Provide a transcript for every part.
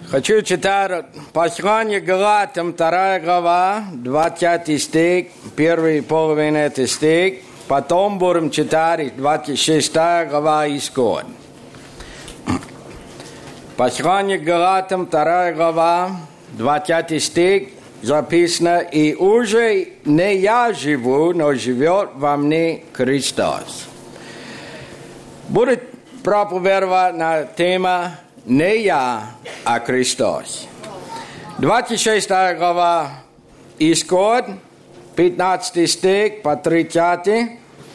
Хочу читать послание Галатам, 2 глава, 20 стих, первый половина это стих. Потом будем читать 26 глава Исход. Послание Галатам, 2 глава, 20 стих, записано: «И уже не я живу, но живет во мне Христос». Будет проповедовать на тему «Не я, а Христос». 26 глава Исход, 15 стих по 30.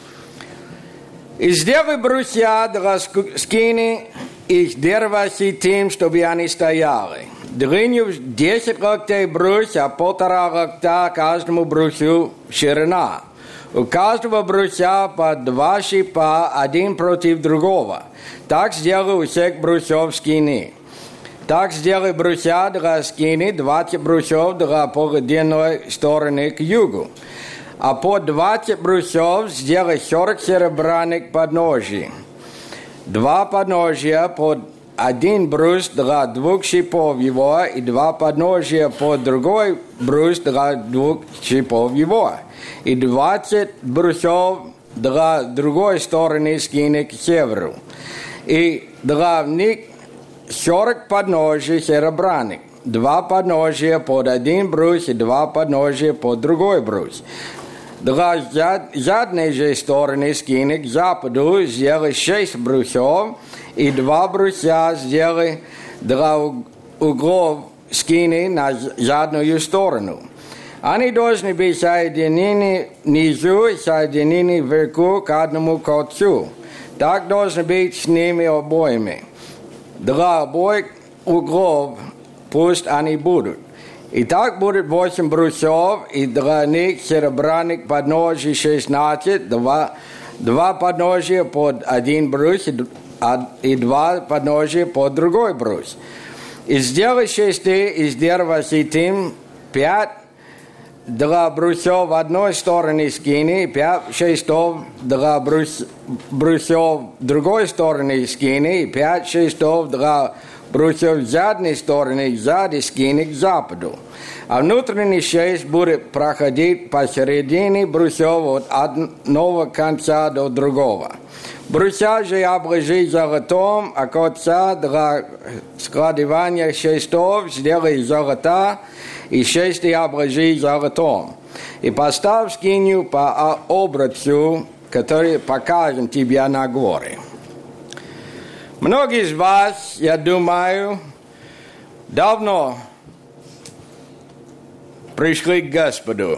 «И сделай брусья для скини их дерева тем, чтобы они стояли. Длиною 10 локтей брус, а 1,5 локта каждому брусью ширина. У каждого бруся по 2 шипа, один против другого. Так сделай у всех брусьев скини. Так сделай бруся для скини, 20 брусьев для полуденной стороны к югу. А по 20 брусьев сделай 40 серебряных подножий. 2 подножия под 1 брус для 2 шипов его, и 2 подножия под другой брус для 2 шипов его. И 20 брусьев для другой стороны скини к северу. И для них 40 подножий серебряных. 2 подножия под 1 брус и 2 подножия под другой брус. Для задней же стороны скини к западу сделай 6 брусьев, и 2 бруся сделай для углов скини на заднюю сторону. Они должны быть соединены внизу и соединены вверху к одному концу. Так должно быть с ними обоими. Для обоих углов пусть они будут. И так будет 8 брусьев, и для них серебряных подножий 16, 2 подножия под 1 брус и 2 подножия под другой брус. И сделай 6 из дерева ситим, 5 для брусьев в одной стороне скини, 5 шестов для брусьев в другой стороне скини, и 5 шестов для брусьев в задней стороне сзади скини к западу. А внутренний 6 будет проходить посередине брусьев от одного конца до другого. Бруся же обложи золотом, а конца для складывания шестов сделай золота, и 6 обложи золотом. И поставь скинию по образцу, который покажем тебе на горе. Многие из вас, я думаю, давно пришли к Господу.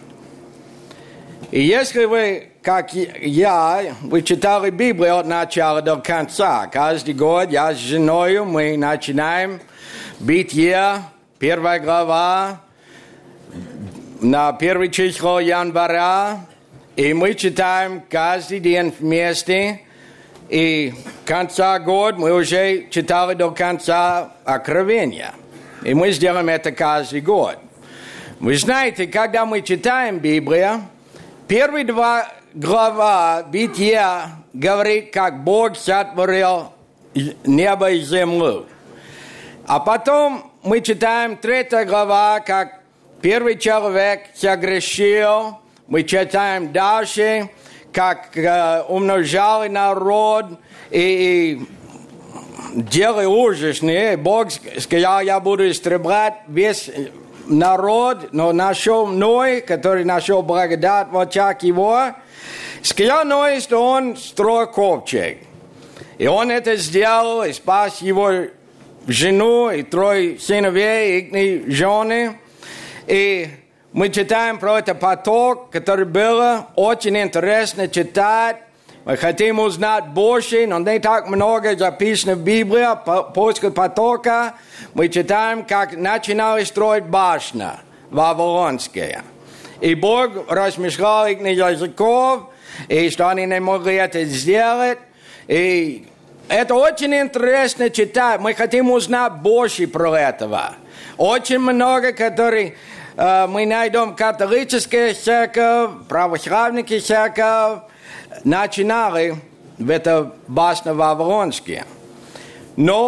И если вы, как я, вы читали Библию от начала до конца, каждый год я с женой, мы начинаем Бытие, 1 глава, на 1 число января, и мы читаем каждый день вместе, и в конце года мы уже читали до конца Откровения. И мы сделаем это каждый год. Вы знаете, когда мы читаем Библию, первые 2 глава Бытия говорит, как Бог сотворил небо и землю. А потом мы читаем 3 глава, как первый человек согрешил. Мы читаем дальше, как умножали народ и делали ужасные. Бог сказал, я буду истреблять весь народ, но нашел Ной, который нашел благодать в очах его. Сказал Ной, что он строил ковчег. И он это сделал, и спас его жену и 3 сыновей, их жены. И мы читаем про этот поток, который было очень интересно читать. Мы хотим узнать больше, но не так много записано в Библии. После потока мы читаем, как начинали строить башню вавилонская. И Бог размешал их языков, и что они не могли это сделать. И это очень интересно читать. Мы хотим узнать больше про этого. Очень много, которые мы найдем католическая церковь, православная церковь, начинали в это башня вавилонская. Но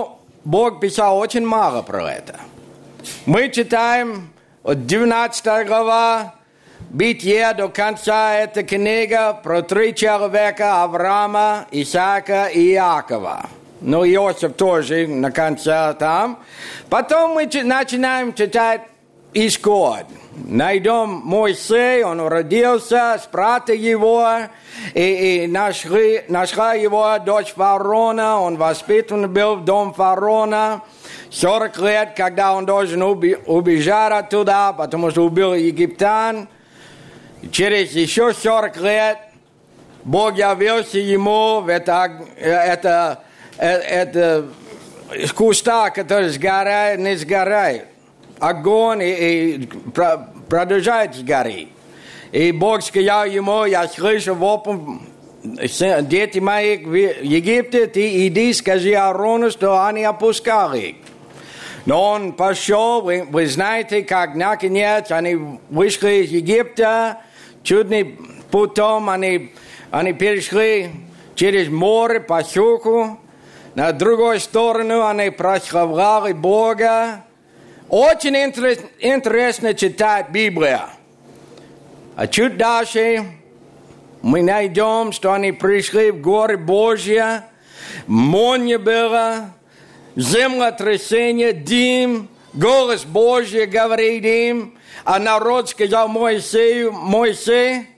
Бог писал очень мало про это. Мы читаем от 19 глава Бытие до конца, эта книга про 3 человека: Авраама, Исаака и Иакова. Ну, Иосиф тоже на конце там. Потом мы начинаем читать Исход. Найдем Моисей, он родился с брата его, и нашла его дочь фараона, он воспитан был в дом фараона 40 лет, когда он должен убежать оттуда, потому что убил египтян. Через еще 40 лет Бог явился ему в это куста, который сгорает, не сгорает. Огонь и продолжает сгореть. И Бог сказал ему: я слышу вопль: дети мои в Египте, ты иди, скажи Аарону, что они опускали их. Но он пошел, вы знаете, как наконец они вышли из Египта, чудным путем они перешли через море по суху, на другую сторону они прославляли Бога. Очень интересно читать Библию. А чуть дальше мы найдем, что они пришли в горы Божьи, море было, землетрясение, дым, голос Божий говорит им, а народ сказал Моисею: Моисей,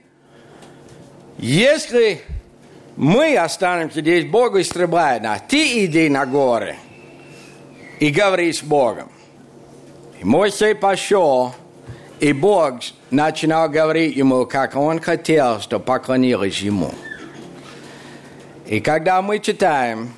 если мы останемся здесь, Бог истребляет нас, ты иди на горы и говори с Богом. И Моисей пошел, и Бог начинал говорить ему, как он хотел, чтобы поклонились ему. И когда мы читаем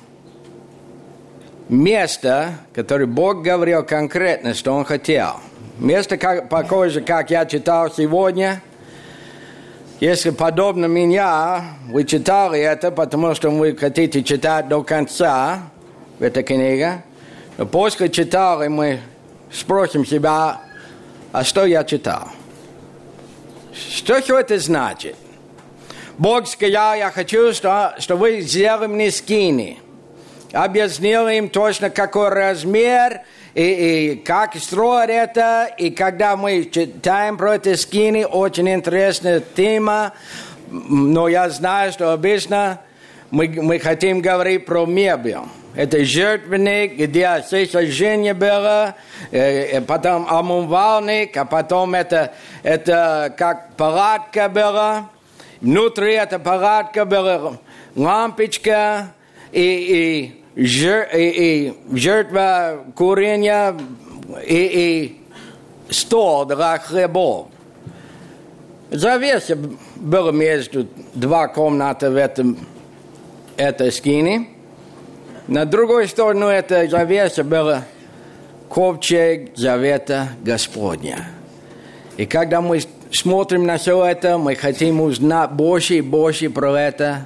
место, которое Бог говорил конкретно, что он хотел, место похоже, как я читал сегодня, если подобно меня, вы читали это, потому что вы хотите читать до конца, эта книга, но после читали мы спросим себя: а что я читал? Что все это значит? Бог сказал: я хочу, что вы сделали мне скини. Объяснил им точно, какой размер и как строить это. И когда мы читаем про это скини, очень интересная тема. Но я знаю, что обычно мы хотим говорить про мебель. Это жертвенник, где сожжение было, потом омывальник, а потом это как палатка была. Внутри этой палатка была лампочка и жертва курения и стол для хлебов. Завеса была между 2 комнаты в этой скине. На другой стороне этой завесы был ковчег завета Господня. И когда мы смотрим на все это, мы хотим узнать больше и больше про это.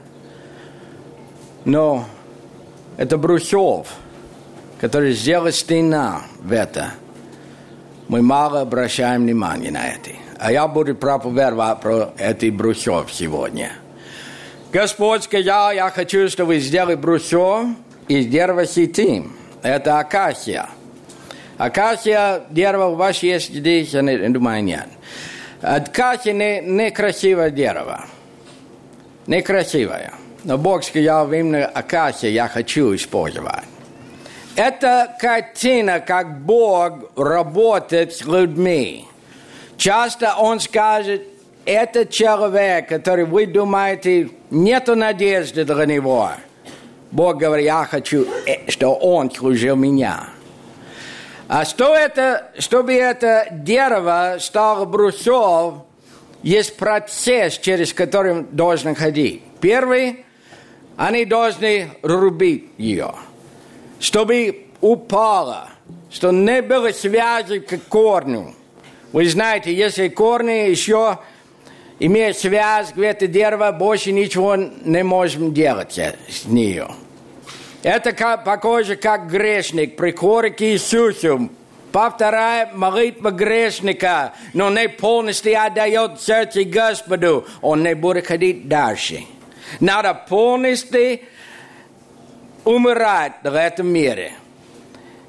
Но это брусьев, который сделал стена в это. Мы мало обращаем внимания на это. А я буду проповедовать про эти брусьев сегодня. Господь сказал: я хочу, чтобы вы сделали брусьев из дерева ситим. Это акация. Акация дерево у вас есть здесь, я не думаю, нет. Акация не красивое дерево. Некрасивое. Но Бог сказал: именно акация я хочу использовать. Это картина, как Бог работает с людьми. Часто Он скажет: этот человек, который вы думаете, нет надежды для него. Бог говорит: я хочу, что он служил меня. А чтобы это дерево стало брусьем, есть процесс, через который он должен ходить. Первый, они должны рубить ее, чтобы упало, чтобы не было связи к корню. Вы знаете, если корни еще имеют связь к этому дереву, больше ничего не можем делать с нее. Это похоже, как грешник приходит к Иисусу, повторяет молитву грешника, но не полностью отдает сердце Господу, он не будет ходить дальше. Надо полностью умирать в этом мире.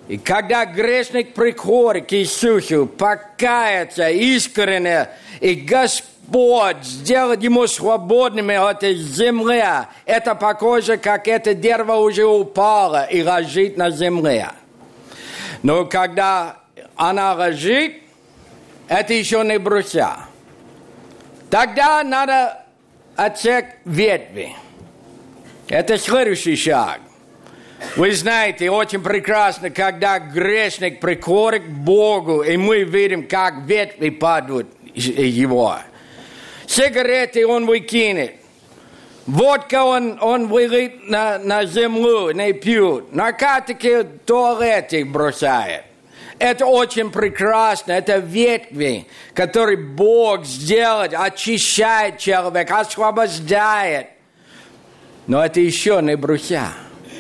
И когда грешник приходит к Иисусу, покаяться искренне, и Господь сделает ему свободными от этой земли, это похоже, как это дерево уже упало и лежит на земле. Но когда она лежит, это еще не бруся. Тогда надо отсечь ветви. Это следующий шаг. Вы знаете, очень прекрасно, когда грешник приходит к Богу, и мы видим, как ветви падают из его. Сигареты он выкинет. Водка он вылит на землю, не пьют. Наркотики в туалете бросает. Это очень прекрасно. Это ветви, которые Бог сделает, очищает человека, освобождает. Но это еще не бруся.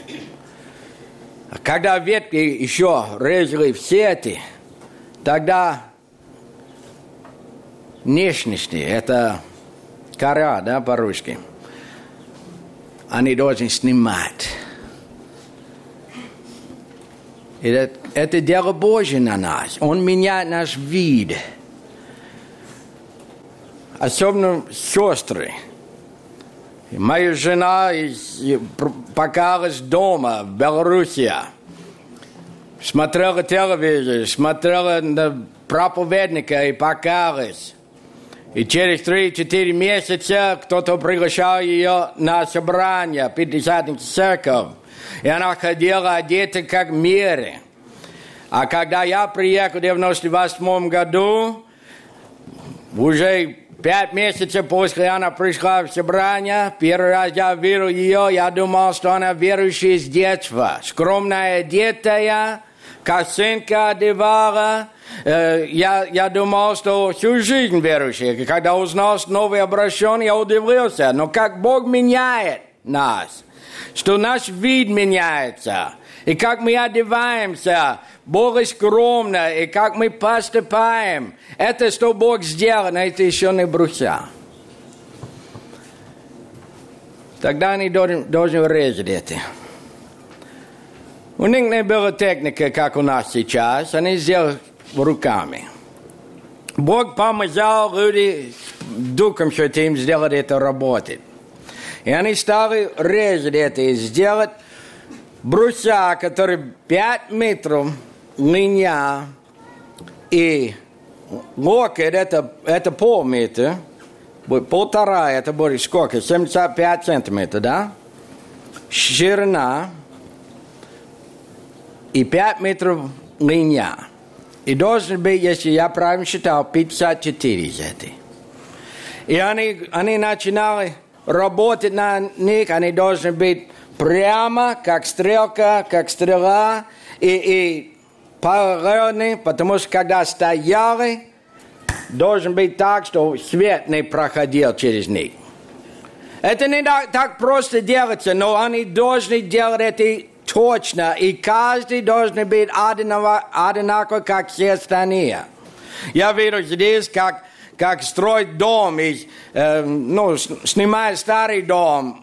Когда ветки еще резали в сети, тогда внешности, это кора, да, по-русски, они должны снимать. Это дело Божье на нас. Он меняет наш вид. Особенно сестры. Моя жена покалась дома в Беларуси. Смотрела телевизор, смотрела на проповедника и покалась. И через 3-4 месяца кто-то приглашал ее на собрание, Пятидесятническую церковь. И она ходила одета как в мире. А когда я приехал в 1998 году, уже 5 месяцев после она пришла в собрание, первый раз я видел ее, я думал, что она верующая с детства. Скромная, одетая, косынка одевала. Я думал, что всю жизнь верующая. Когда узнал, что новый обращен, я удивился. Но как Бог меняет нас, что наш вид меняется, и как мы одеваемся, Бог скромно, и как мы поступаем, это что Бог сделал, но это еще не бруся. Тогда они должны резать это. У них не было техники, как у нас сейчас, они сделали руками. Бог помогал людям Духом Святым сделать это работать. И они стали резать это и сделать бруся, который 5 метров длина, и локоть это полметра, полтора, это будет сколько? 75 сантиметров, да? Ширина и 5 метров длина. И должен быть, если я правильно считал, 54 из этих. И они начинали работать на них, они должны быть прямо, как стрелка, как стрела, и параллельны, потому что когда стояли, должен быть так, что свет не проходил через них. Это не так просто делается, но они должны делать это точно, и каждый должен быть одинаково, как все остальные. Я видел здесь, как строить дом, и, снимать старый дом,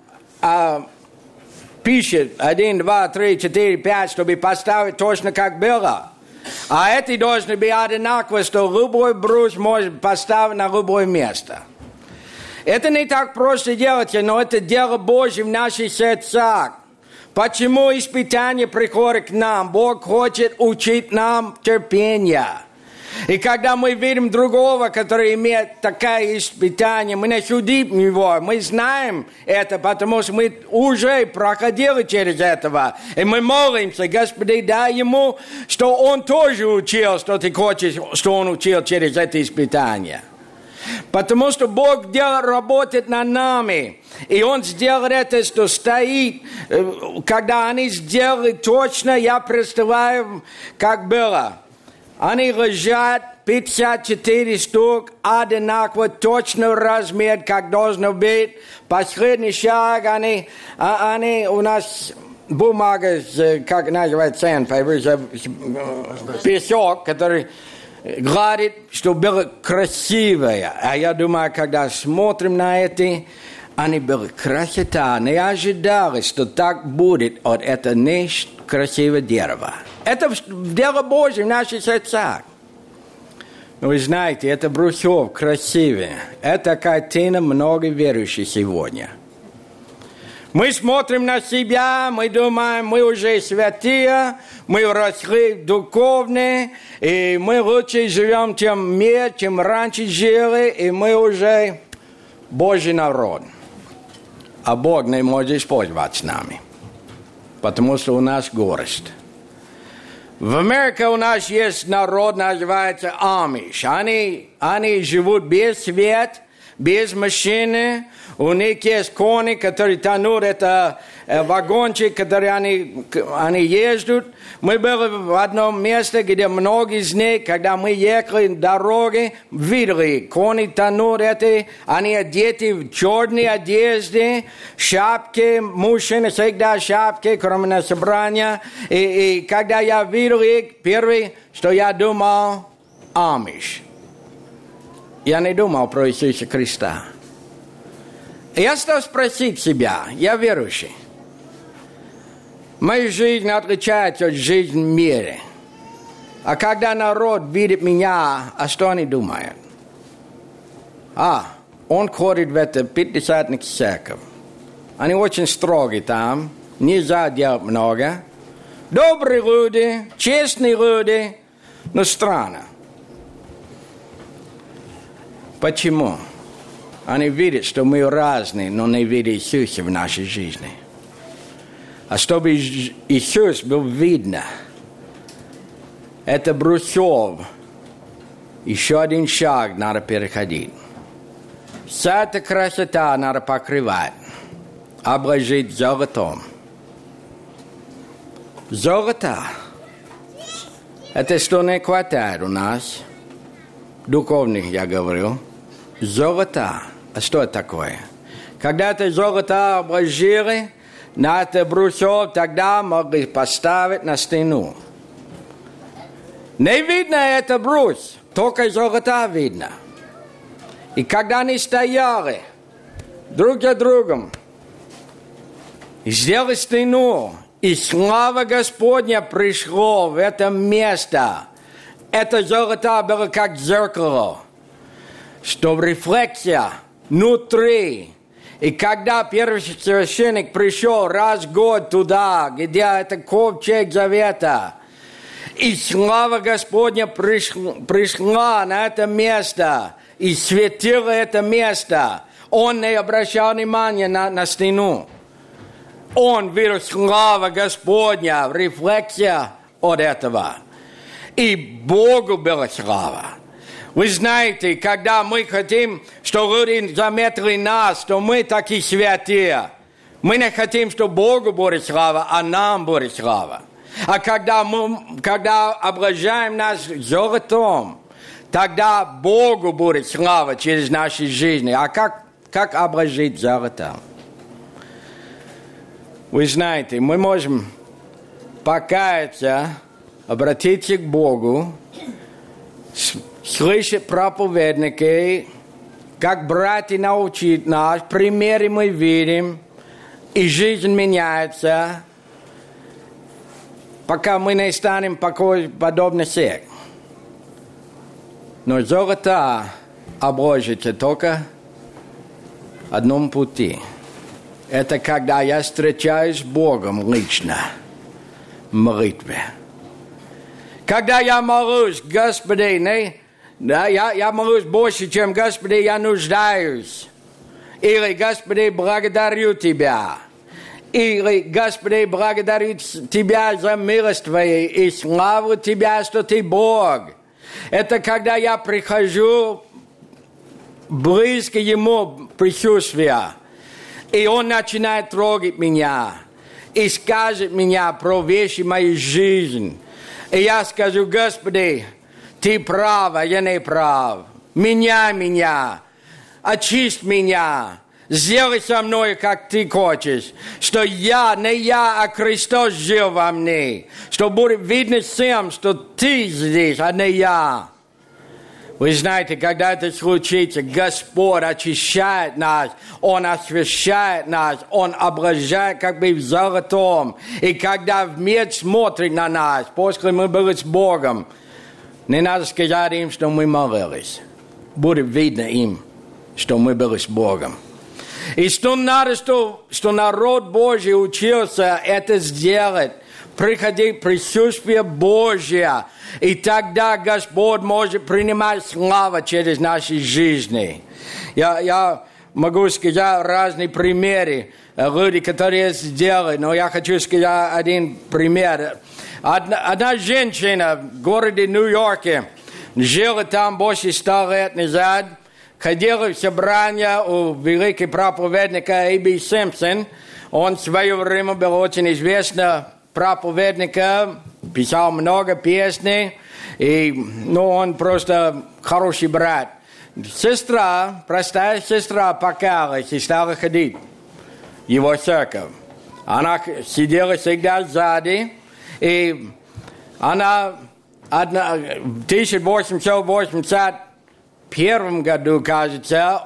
пишет 1, 2, 3, 4, 5, чтобы поставить точно как было. А эти должны быть одинаково, что любой брус может поставить на любое место. Это не так просто делать, но это дело Божье в наших сердцах. Почему испытания приходят к нам? Бог хочет учить нам терпения. И когда мы видим другого, который имеет такое испытание, мы не судим его, мы знаем это, потому что мы уже проходили через это. И мы молимся, Господи, дай ему, что он тоже учил, что ты хочешь, что он учил через это испытание. Потому что Бог работает над нами. И Он сделал это, что стоит. Когда они сделали точно, я представляю, как было. Они лежат 54 штук, одинаково, точно размер, как должно быть. Последний шаг, они у нас бумага, как называется, песок, который гладит, чтобы было красивое. А я думаю, когда смотрим на это, они были красота, не ожидали, что так будет от этого красивого дерева. Это дело Божье в наших сердцах. Но вы знаете, это брусьев красивее. Это картина многих верующих сегодня. Мы смотрим на себя, мы думаем, мы уже святые, мы росли духовные, и мы лучше живем, чем мир, чем раньше жили, и мы уже Божий народ. А Бог не может использовать с нами, потому что у нас горесть. В Америке у нас есть народ, называется Амиш. Они живут без света, без машины. У них есть кони, которые тянут, это вагончик, который они ездят. Мы были в одном месте, где многие из них, когда мы ехали на дороге, видели, кони тянут это, они одеты в черные одежды, шапки, мужчины всегда шапки, кроме на собрания. И когда я видел их, первое, что я думал, Амиш. Я не думал про Иисуса Христа. Я стал спросить себя, я верующий. Моя жизнь отличается от жизни в мире. А когда народ видит меня, а что они думают? Он ходит в это пятидесятник церковь. Они очень строги там, нельзя делать много. Добрые люди, честные люди, но странно. Почему? Они видят, что мы разные, но не видят Иисуса в нашей жизни. А чтобы Иисус был видно, это брусьев. Еще один шаг надо переходить. Вся эта красота надо покрывать, обложить золотом. Золото. Это что не хватает у нас. Духовных, я говорю. Золото. А что это такое? Когда это золото обложили, на это брусьев, тогда могли поставить на стену. Не видно это брус, только золото видно. И когда они стояли друг за другом, и сделали стену, и слава Господня пришло в это место, это золото было как зеркало, что рефлексия внутри. И когда первый священник пришел раз в год туда, где это ковчег завета, и слава Господня пришла на это место, и светила это место, он не обращал внимания на стену. Он видел слава Господня, рефлексия от этого. И Богу была слава. Вы знаете, когда мы хотим, что люди заметили нас, что мы такие святые, мы не хотим, что Богу будет слава, а нам будет слава. А когда обложаем нас золотом, тогда Богу будет слава через наши жизни. А как обложить золотом? Вы знаете, мы можем покаяться, обратиться к Богу, слышать проповедники, как братья научат нас, примеры мы видим, и жизнь меняется, пока мы не станем подобно всех. Но золото обложится только одном пути. Это когда я встречаюсь с Богом лично в молитве. Когда я молюсь, Господи, я молюсь больше, чем Господи, я нуждаюсь. Или Господи, благодарю Тебя. Или Господи, благодарю Тебя за милость Твою и славу Тебя, что Ты Бог. Это когда я прихожу близко Ему присутствия. И Он начинает трогать меня. И скажет меня про вещи моей жизни. И я скажу: Господи, Ты прав, а я не прав. Меняй меня, очисть меня, сделай со мной, как Ты хочешь. Что не я, а Христос жил во мне. Что будет видно всем, что Ты здесь, а не я. Вы знаете, когда это случится, Господь очищает нас, Он освящает нас, Он обращает как бы в золотом. И когда мир смотрит на нас, после мы были с Богом, не надо сказать им, что мы молились. Будет видно им, что мы были с Богом. И что надо, что народ Божий учился это сделать, приходить в присутствие Божье, и тогда Господь может принимать славу через наши жизни. Я могу сказать разные примеры, люди, которые это сделали, но я хочу сказать один пример. Одна женщина в городе Нью-Йорке жила там больше 100 лет назад, ходила в собрание у великого проповедника А.Б. Симпсон. Он в свое время был очень известным проповедником, писал много песней, он просто хороший брат. Сестра, простая сестра, покаялась и стала ходить в его церковь. Она сидела всегда сзади, и она в 1881 году, кажется,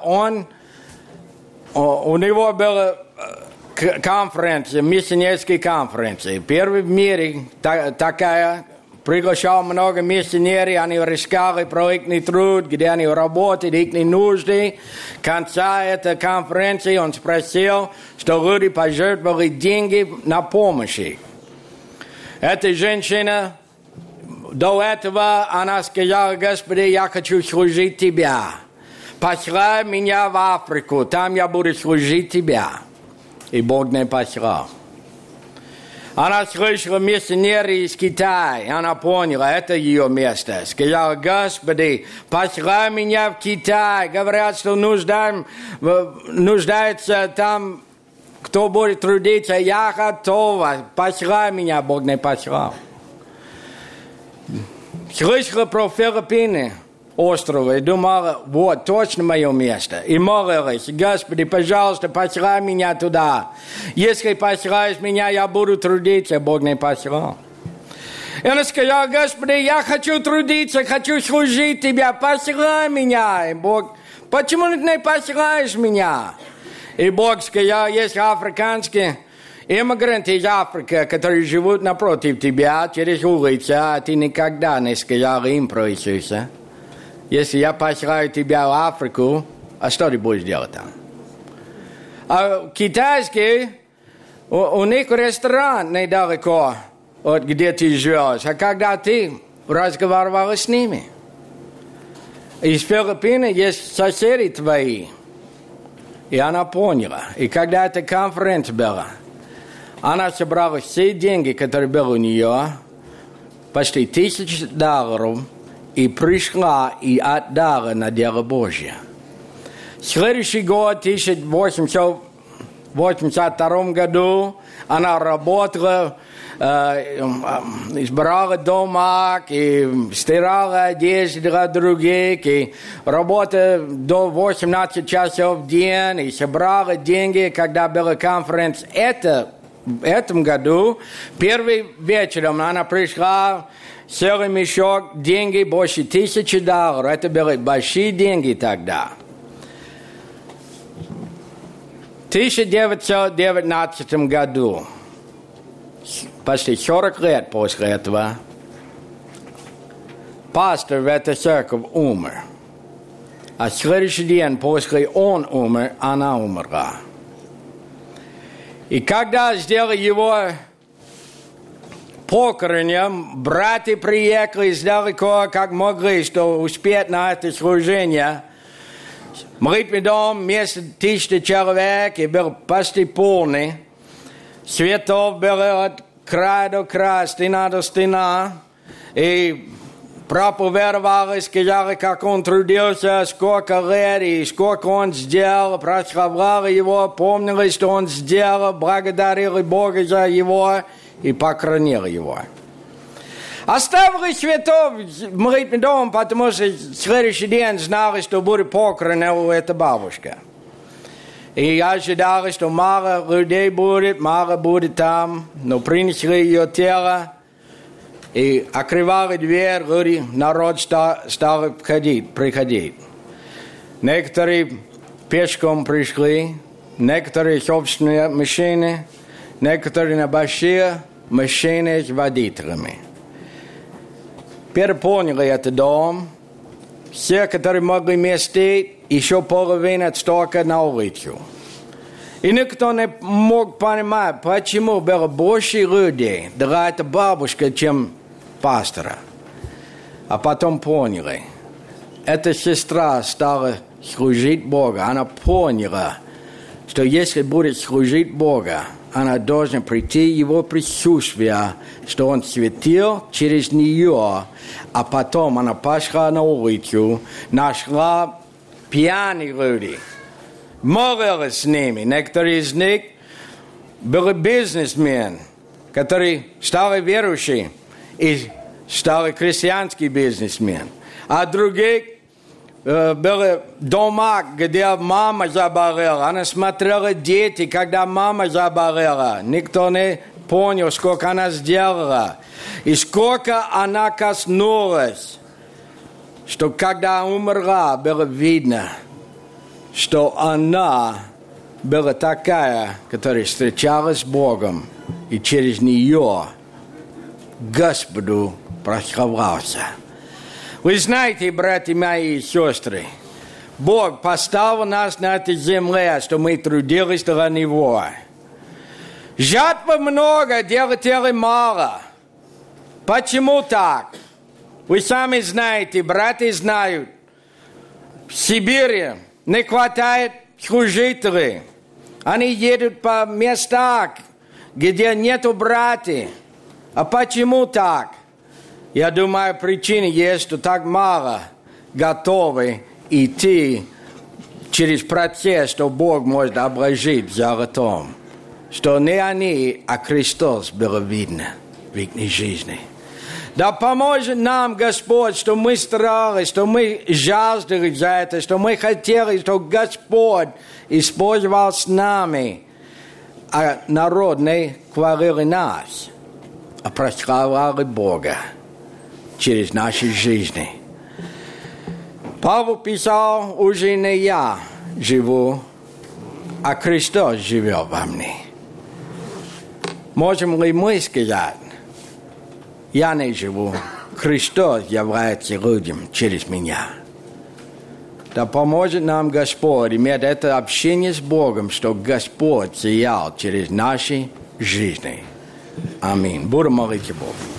у него была конференция, миссионерская конференция. Первая в мире такая. Приглашал много миссионеров, они рассказали про их труд, где они работают, их нужды. В конце этой конференции он спросил, что люди пожертвовали деньги на помощь. Эта женщина, до этого она сказала: Господи, я хочу служить Тебя. Послай меня в Африку, там я буду служить Тебя. И Бог не послал. Она слышала миссионеры из Китая. Она поняла, это ее место. Сказала: Господи, послай меня в Китай. Говорят, что нуждается там, кто будет трудиться. Я готова. Послай меня. Бог не послал. Слышала про Филиппины, острова, и думала: вот, точно мое место. И молилась: Господи, пожалуйста, послай меня туда. Если послаешь меня, я буду трудиться. Бог не послал. И она сказала: Господи, я хочу трудиться, хочу служить Тебя, послай меня. И Бог: почему ты не посылаешь меня? И Бог сказал: есть африканские иммигранты из Африки, которые живут напротив тебя, через улицу, а ты никогда не сказал им про Иисуса. Если я посылаю тебя в Африку, а что ты будешь делать там? А китайские, у них ресторан недалеко от где ты живешь. А когда ты разговаривал с ними? Из Филиппин есть соседи твои. И она поняла. И когда эта конференция была, она собрала все деньги, которые были у нее, почти $1000, и пришла и отдала на дело Божье. Следующий год, в 1882 году, она работала, избирала дома, и стирала одежду для других, и работала до 18 часов в день, и собрала деньги, когда была конференция. В этом году, первым вечером, она пришла, целый мешок, деньги больше $1000. Это были большие деньги тогда. В 1919 году, почти 40 лет после этого, пастор в этой церкви умер. А следующий день после он умер, она умерла. И когда сделали его похоронением, братья приехали издалека, как могли, чтобы успеть на это служение. Молитвенный дом, вместо 1000 человек, и был почти полный. Цветов было от края до края, стена до стена. И проповедовали, сказали, как он трудился, сколько лет, и сколько он сделал, прославляли его, помнили, что он сделал, благодарили Бога за его и похоронили его. Оставили цветов в молитвенный дом, потому что в следующий день знали, что будет похоронена у этой бабушки. И ожидали, что мало людей будет, мало будет там, но принесли ее тело. И открывали дверь, говорили, народ стал приходить. Некоторые пешком пришли, некоторые собственные машины, некоторые на большие машины с водителями. Переполнили этот дом. Все, которые могли вместить, еще половина столько на улицу. И никто не мог понимать, почему было больше людей, да это бабушка, чем пастора. А потом поняли. Эта сестра стала служить Богу. Она поняла, что если будет служить Богу, она должна прийти в Его присутствие, что Он светил через нее, а потом она пошла на улицу, нашла пьяных людей, молилась с ними. Некоторые из них были бизнесмены, которые стали верующими и стали христианские бизнесмены. А других были дома, где мама заболела. Она смотрела дети, когда мама заболела. Никто не понял, сколько она сделала. И сколько она коснулась. Что когда умерла, было видно, что она была такая, которая встречалась с Богом. И через нее Господу прославлялся. Вы знаете, братья мои и сестры, Бог поставил нас на этой земле, что мы трудились для Него. Жатвы много, делателей мало. Почему так? Вы сами знаете, братья знают, в Сибири не хватает служителей. Они едут по местам, где нету братьев. А почему так? Я думаю, причина есть, что так мало готовы идти через процесс, что Бог может обложить золотом. Что не они, а Христос было видно в их жизни. Да поможет нам Господь, что мы старались, что мы жаждали за это, что мы хотели, что Господь использовал с нами, а народ не хвалил нас, а прославлял Бога через наши жизни. Павел писал, уже не я живу, а Христос живет во мне. Можем ли мы сказать, я не живу, Христос является людям через меня? Да поможет нам Господь иметь это общение с Богом, что Господь сиял через наши жизни. Аминь. Будем молиться Богу.